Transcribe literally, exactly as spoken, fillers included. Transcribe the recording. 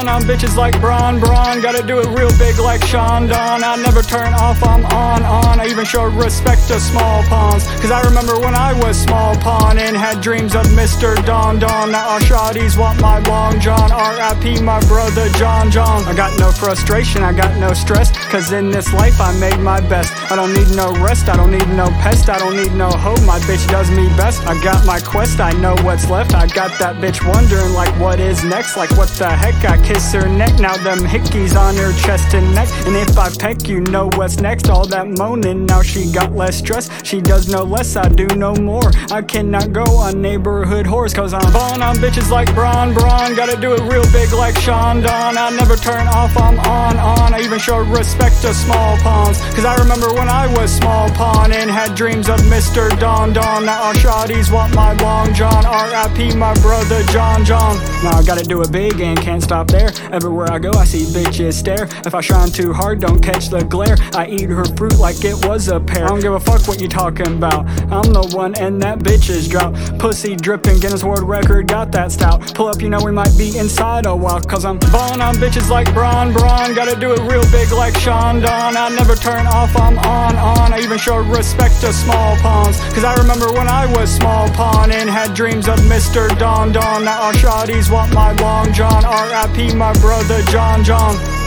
on bitches like Braun Braun. Gotta do it real big like Sean Don. I never turn off, I'm on, on. I even show respect to small pawns, cause I remember when I was small pawn and had dreams of Mister Don Don. Now all shawties want my long john. R I P my brother John John. I got no frustration, I got no stress, cause in this life I made my best. I don't need no rest, I don't need no pest, I don't need no hoe, my bitch does me best. I got my quest, I know what's left. I got that bitch wondering like what is next. Like what the heck, I kiss her neck, now them hickeys on her chest and neck. And if I peck, you know what's next. All that moaning, now she got less stress. She does no less, I do no more. I cannot go on neighborhood whores, cause I'm balling on bitches like Braun Braun. Gotta do it real big like Sean Don. I never turn off, I'm on, on. I even show respect to small pawns, cause I remember when I was small pawn and had dreams of Mister Don Don. Now all shawties want my long john. R I P my brother John John. Now I gotta do it big and can't stop there. Everywhere I go I see bitches stare. If I shine too hard, don't catch the glare. I eat her fruit like it was a pear. I don't give a fuck what you talking about. I'm the one and that bitch is drought. Pussy dripping, Guinness World Record, got that stout. Pull up, you know we might be inside a while, cause I'm balling on bitches like Braun Braun. Gotta do it real big like Sean Don. I never turn off, I'm on, on. I even show respect to small pawns, cause I remember when I was small pawn and had dreams of Mister Don Don. Now all shawties want my long john. R I P my brother John John.